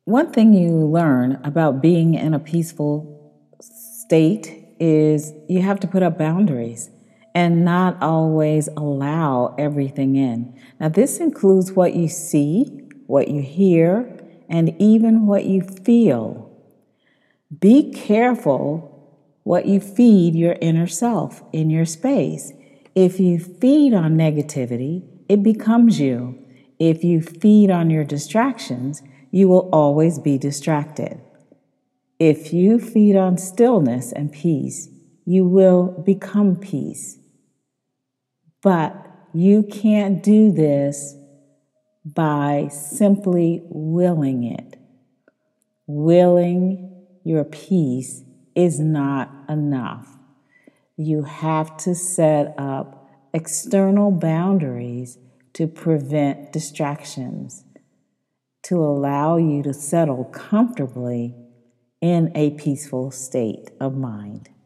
One thing you learn about being in a peaceful state is you have to put up boundaries and not always allow everything in. Now, this includes what you see, what you hear, and even what you feel. Be careful what you feed your inner self in your space. If you feed on negativity, it becomes you. If you feed on your distractions, you will always be distracted. If you feed on stillness and peace, you will become peace. But you can't do this by simply willing it. Willing your peace is not enough. You have to set up external boundaries to prevent distractions, to allow you to settle comfortably in a peaceful state of mind.